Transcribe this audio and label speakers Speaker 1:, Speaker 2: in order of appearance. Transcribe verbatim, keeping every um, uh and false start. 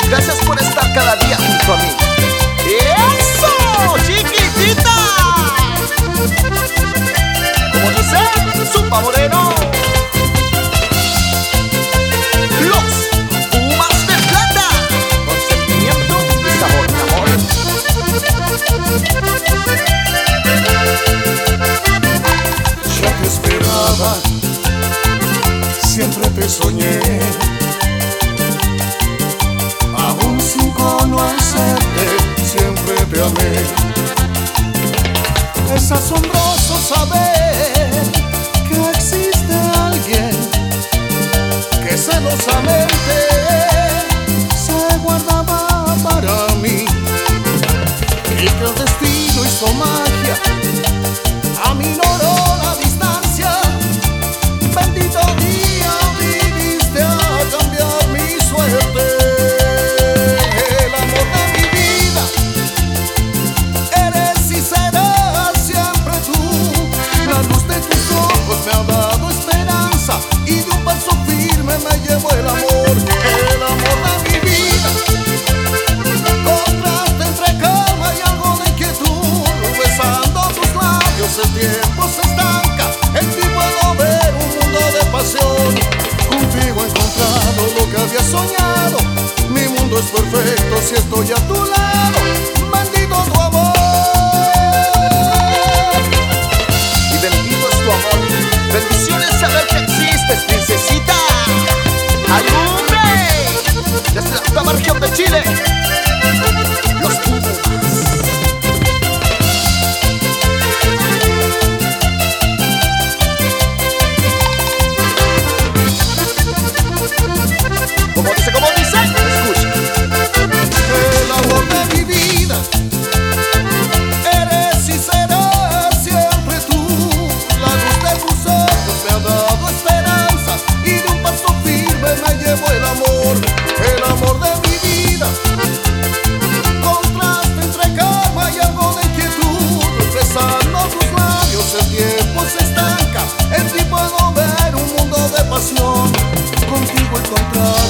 Speaker 1: Gracias por estar cada día junto a mí. ¡Eso, chiquitita! Como dice Zumba Moreno. Los Pumas de Plata, con sentimiento y sabor, mi amor.
Speaker 2: Ya te esperaba, siempre te soñé, aún sin conocerte, siempre te amé. Es asombroso saber que existe alguien que celosamente se guardaba para mí, y que el destino hizo magia, aminoró la distancia. Bendito día, viniste a cambiar mi suerte. El amor de mi vida eres y serás siempre tú. La luz de tus ojos me ha dado esperanza, y de un paso firme me llevó el amor. El amor de mi vida, contraste entre calma y algo de inquietud. Besando tus labios el tiempo se estanca, en ti puedo ver un mundo de pasión. Contigo he encontrado lo que había soñado, mi mundo es perfecto si estoy a tu lado. Bendito tu amor.
Speaker 1: Y bendito es tu amor. Bendiciones saber que existes, princesita. ¡Ayúdame! Desde la octava región de Chile, los Pumas. Como dice, como dice, escucha.
Speaker 2: El amor de mi vida eres y serás siempre tú. La luz de tus ojos me ha dado esperanza, y de un paso firme me llevó el amor. El amor de mi vida, contraste entre calma y algo de inquietud. Besando tus labios el tiempo se estanca, en ti puedo ver un mundo de pasión. Contigo he encontrado